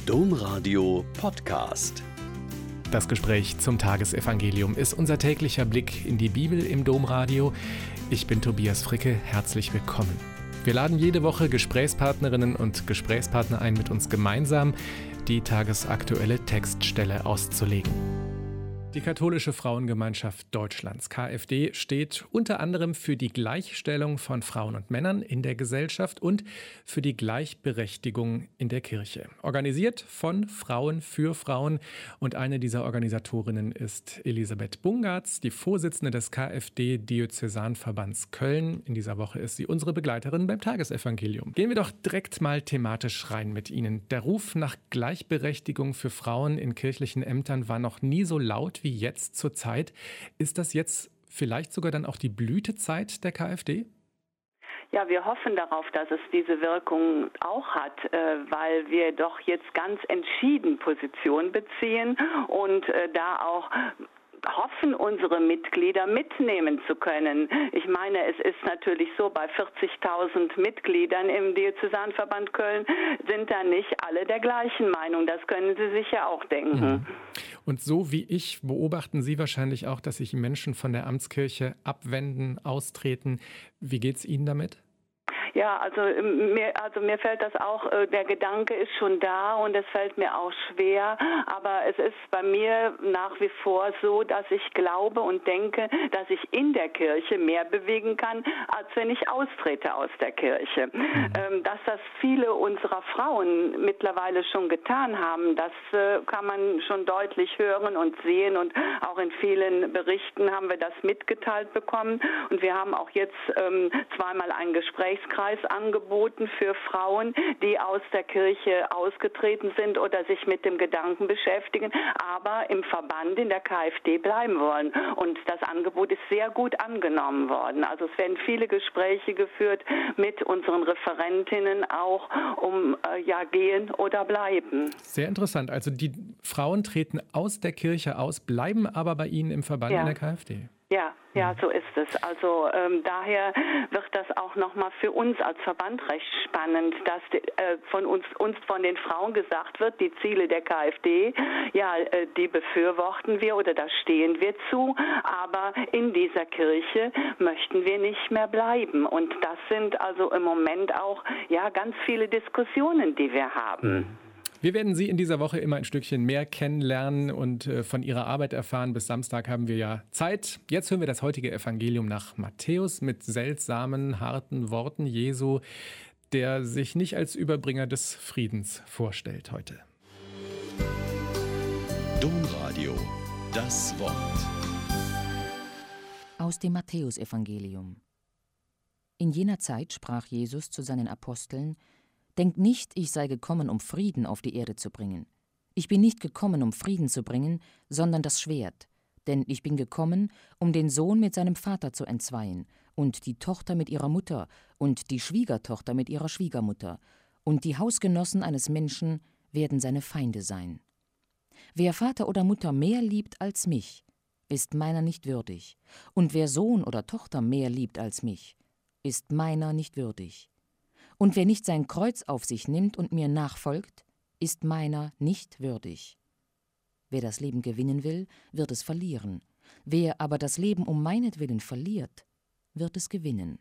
Domradio Podcast. Das Gespräch zum Tagesevangelium ist unser täglicher Blick in die Bibel im Domradio. Ich bin Tobias Fricke, herzlich willkommen. Wir laden jede Woche Gesprächspartnerinnen und Gesprächspartner ein, mit uns gemeinsam die tagesaktuelle Textstelle auszulegen. Die Katholische Frauengemeinschaft Deutschlands, KfD, steht unter anderem für die Gleichstellung von Frauen und Männern in der Gesellschaft und für die Gleichberechtigung in der Kirche. Organisiert von Frauen für Frauen, und eine dieser Organisatorinnen ist Elisabeth Bungartz, die Vorsitzende des KfD-Diözesanverbands Köln. In dieser Woche ist sie unsere Begleiterin beim Tagesevangelium. Gehen wir doch direkt mal thematisch rein mit Ihnen. Der Ruf nach Gleichberechtigung für Frauen in kirchlichen Ämtern war noch nie so laut wie jetzt zur Zeit. Ist das jetzt vielleicht sogar dann auch die Blütezeit der KfD? Ja, wir hoffen darauf, dass es diese Wirkung auch hat, weil wir doch jetzt ganz entschieden Position beziehen und da auch hoffen, unsere Mitglieder mitnehmen zu können. Ich meine, es ist natürlich so, bei 40.000 Mitgliedern im Diözesanverband Köln sind da nicht alle der gleichen Meinung. Das können Sie sich ja auch denken. Und so wie ich beobachten Sie wahrscheinlich auch, dass sich Menschen von der Amtskirche abwenden, austreten. Wie geht's Ihnen damit? Ja, also mir fällt das auch, der Gedanke ist schon da und es fällt mir auch schwer, aber es ist bei mir nach wie vor so, dass ich glaube und denke, dass ich in der Kirche mehr bewegen kann, als wenn ich austrete aus der Kirche. Dass das viele unserer Frauen mittlerweile schon getan haben, das kann man schon deutlich hören und sehen, und auch in vielen Berichten haben wir das mitgeteilt bekommen, und wir haben auch jetzt zweimal einen Gesprächskreis angeboten für Frauen, die aus der Kirche ausgetreten sind oder sich mit dem Gedanken beschäftigen, aber im Verband in der KfD bleiben wollen. Und das Angebot ist sehr gut angenommen worden. Also es werden viele Gespräche geführt mit unseren Referentinnen auch um gehen oder bleiben. Sehr interessant. Also die Frauen treten aus der Kirche aus, bleiben aber bei Ihnen im Verband in der KfD. Ja, so ist es. Also daher wird das auch nochmal für uns als Verband recht spannend, dass uns von den Frauen gesagt wird, die Ziele der KfD, die befürworten wir oder da stehen wir zu, aber in dieser Kirche möchten wir nicht mehr bleiben. Und das sind also im Moment auch ganz viele Diskussionen, die wir haben. Wir werden Sie in dieser Woche immer ein Stückchen mehr kennenlernen und von Ihrer Arbeit erfahren. Bis Samstag haben wir ja Zeit. Jetzt hören wir das heutige Evangelium nach Matthäus mit seltsamen, harten Worten Jesu, der sich nicht als Überbringer des Friedens vorstellt heute. Domradio, das Wort. Aus dem Matthäusevangelium. In jener Zeit sprach Jesus zu seinen Aposteln: Denkt nicht, ich sei gekommen, um Frieden auf die Erde zu bringen. Ich bin nicht gekommen, um Frieden zu bringen, sondern das Schwert. Denn ich bin gekommen, um den Sohn mit seinem Vater zu entzweien, und die Tochter mit ihrer Mutter, und die Schwiegertochter mit ihrer Schwiegermutter, und die Hausgenossen eines Menschen werden seine Feinde sein. Wer Vater oder Mutter mehr liebt als mich, ist meiner nicht würdig, und wer Sohn oder Tochter mehr liebt als mich, ist meiner nicht würdig. Und wer nicht sein Kreuz auf sich nimmt und mir nachfolgt, ist meiner nicht würdig. Wer das Leben gewinnen will, wird es verlieren. Wer aber das Leben um meinetwillen verliert, wird es gewinnen.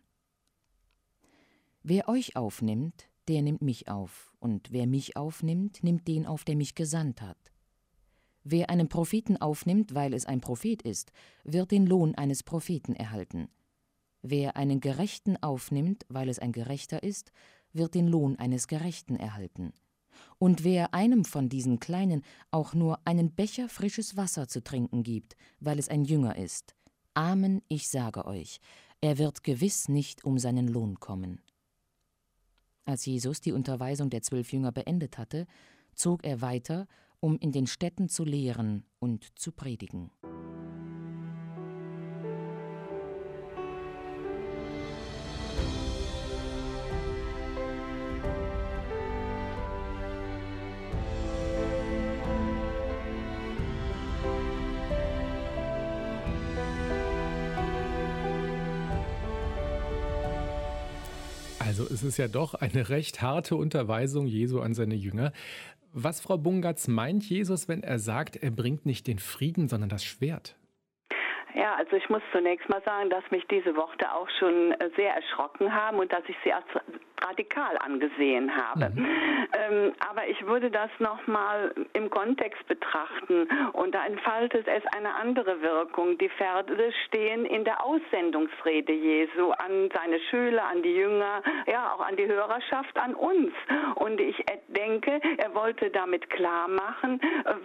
Wer euch aufnimmt, der nimmt mich auf. Und wer mich aufnimmt, nimmt den auf, der mich gesandt hat. Wer einen Propheten aufnimmt, weil es ein Prophet ist, wird den Lohn eines Propheten erhalten. Wer einen Gerechten aufnimmt, weil es ein Gerechter ist, wird den Lohn eines Gerechten erhalten. Und wer einem von diesen Kleinen auch nur einen Becher frisches Wasser zu trinken gibt, weil es ein Jünger ist, Amen, ich sage euch, er wird gewiss nicht um seinen Lohn kommen. Als Jesus die Unterweisung der 12 Jünger beendet hatte, zog er weiter, um in den Städten zu lehren und zu predigen. Also es ist ja doch eine recht harte Unterweisung Jesu an seine Jünger. Was, Frau Bungatz, meint Jesus, wenn er sagt, er bringt nicht den Frieden, sondern das Schwert? Ja, also ich muss zunächst mal sagen, dass mich diese Worte auch schon sehr erschrocken haben und dass ich sie als radikal angesehen habe. Aber ich würde das nochmal im Kontext betrachten und da entfaltet es eine andere Wirkung. Die Verse stehen in der Aussendungsrede Jesu an seine Schüler, an die Jünger, ja auch an die Hörerschaft, an uns. Und ich denke, er wollte damit klar machen,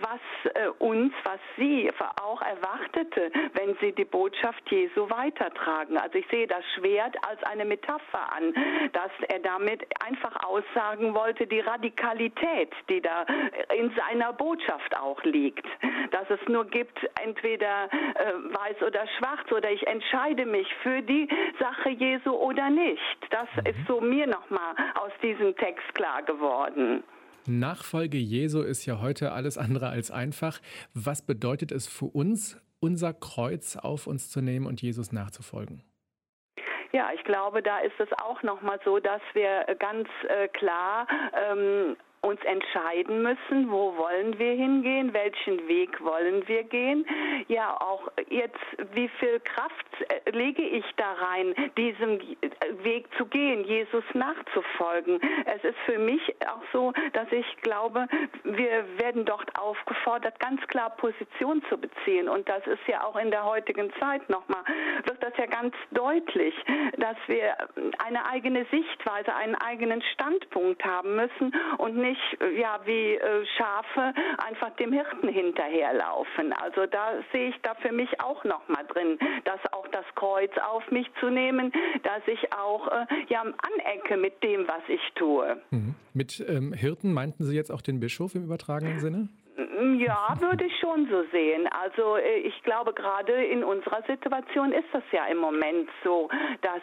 was sie auch erwartete, wenn sie die Botschaft Jesu weitertragen. Also ich sehe das Schwert als eine Metapher an, dass er damit einfach aussagen wollte, die Radikalität, die da in seiner Botschaft auch liegt. Dass es nur gibt, entweder weiß oder schwarz oder ich entscheide mich für die Sache Jesu oder nicht. Das ist so mir nochmal aus diesem Text klar geworden. Nachfolge Jesu ist ja heute alles andere als einfach. Was bedeutet es für uns, unser Kreuz auf uns zu nehmen und Jesus nachzufolgen? Ja, ich glaube, da ist es auch nochmal so, dass wir ganz klar uns entscheiden müssen, wo wollen wir hingehen, welchen Weg wollen wir gehen. Ja, auch jetzt, wie viel Kraft lege ich da rein, diesen Weg zu gehen, Jesus nachzufolgen. Es ist für mich auch so, dass ich glaube, wir werden dort aufgefordert, ganz klar Position zu beziehen. Und das ist ja auch in der heutigen Zeit nochmal, wird das ja ganz deutlich, dass wir eine eigene Sichtweise, einen eigenen Standpunkt haben müssen und nicht wie Schafe einfach dem Hirten hinterherlaufen. Also da sehe ich da für mich auch nochmal drin, dass auch das Kreuz auf mich zu nehmen, dass ich auch anecke mit dem, was ich tue. Mit Hirten meinten Sie jetzt auch den Bischof im übertragenen Sinne? Ja, würde ich schon so sehen. Also ich glaube, gerade in unserer Situation ist das ja im Moment so, dass,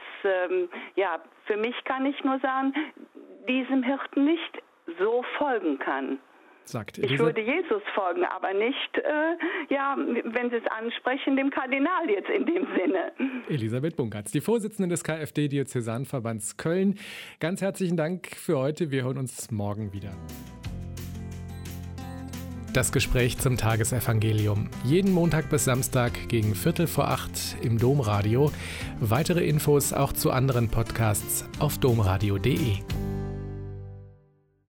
für mich kann ich nur sagen, diesem Hirten nicht so folgen kann. Sagt ich würde Jesus folgen, aber nicht, wenn Sie es ansprechen, dem Kardinal jetzt in dem Sinne. Elisabeth Bungatz, die Vorsitzende des KfD-Diözesanverbands Köln. Ganz herzlichen Dank für heute. Wir hören uns morgen wieder. Das Gespräch zum Tagesevangelium. Jeden Montag bis Samstag gegen 7:45 im Domradio. Weitere Infos auch zu anderen Podcasts auf domradio.de.